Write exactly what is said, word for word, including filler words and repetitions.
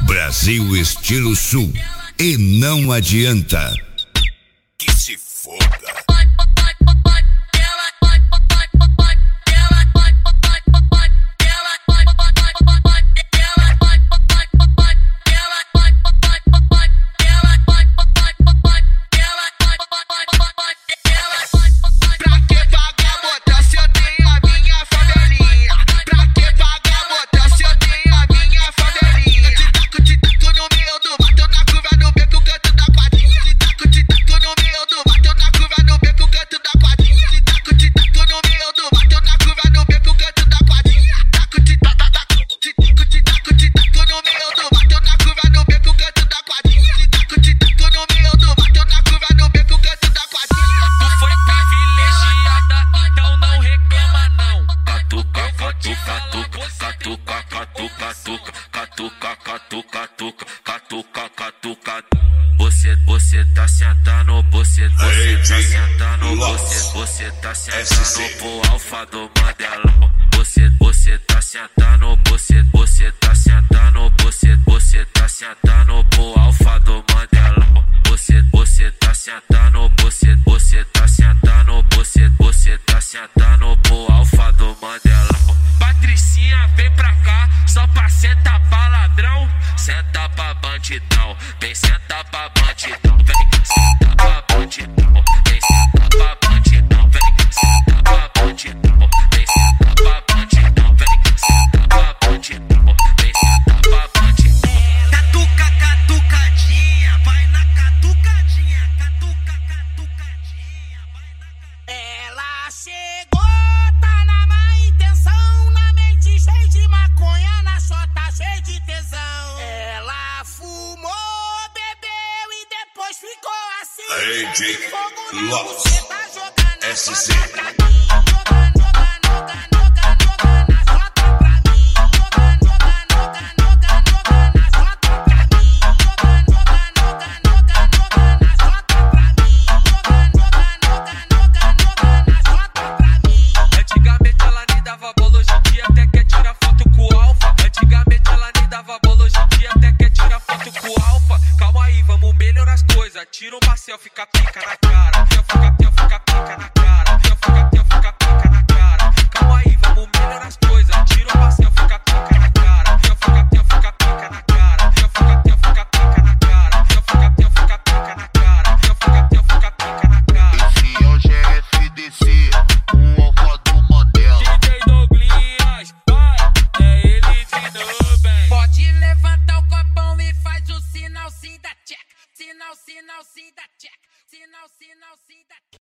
Brasil estilo sul. E não adianta. Que se foda. Você, você tá sentando, você, você tá sentando, você, você tá sentando pro alfa do Mandelão. Você, você tá sentando, você, você tá sentando, você, você tá sentando pro alfa do Mandelão. Você, você tá sentando, você, você tá sentando, você, você tá sentando pro alfa do Mandelão. Patricinha, vem pra cá, só pra sentar pra ladrão. Senta pra bandidão, vem sentar pra bandidão, vem sentar pra bandidão, vem sentar pra bandidão, vem sentar pra bandidão, vem sentar pra bandidão, vem sentar pra bandidão, vem sentar pra bandidão. Catuca, catucadinha, vai na catucadinha, catuca, catucadinha, vai na catucadinha. Ela chegou, tá na má intenção, na mente cheia de maconha, na chota cheia de tesão. Ela fumou, bebeu e depois ficou assim. Aí, Jake, Loss, S C. Antigamente ela nem dava bola, hoje em dia até quer tirar foto com o alfa. Antigamente ela nem dava bola, hoje em dia até quer tirar foto com o alfa. Calma aí, vamos melhorar as coisas. Tira uma selfie, fica pica na cara. Fica, fica, fica pica na cara. Fica, fica, fica pica na cara. Calma aí, vamos melhorar as coisas. Tira uma selfie, fica pica na cara. Fica, fica, fica pica na cara. Fica, fica, fica pica na cara. Fica, fica, fica pica na cara. Fica, fica, fica pica na cara. Esse é o G F D C, o alfa do Mandela. D J Douglas, vai, é ele de novo, bem. Pode levantar o copão e faz o sinal sim da check. Sinal, sinal sim da check. Sinal, sinal sim da check.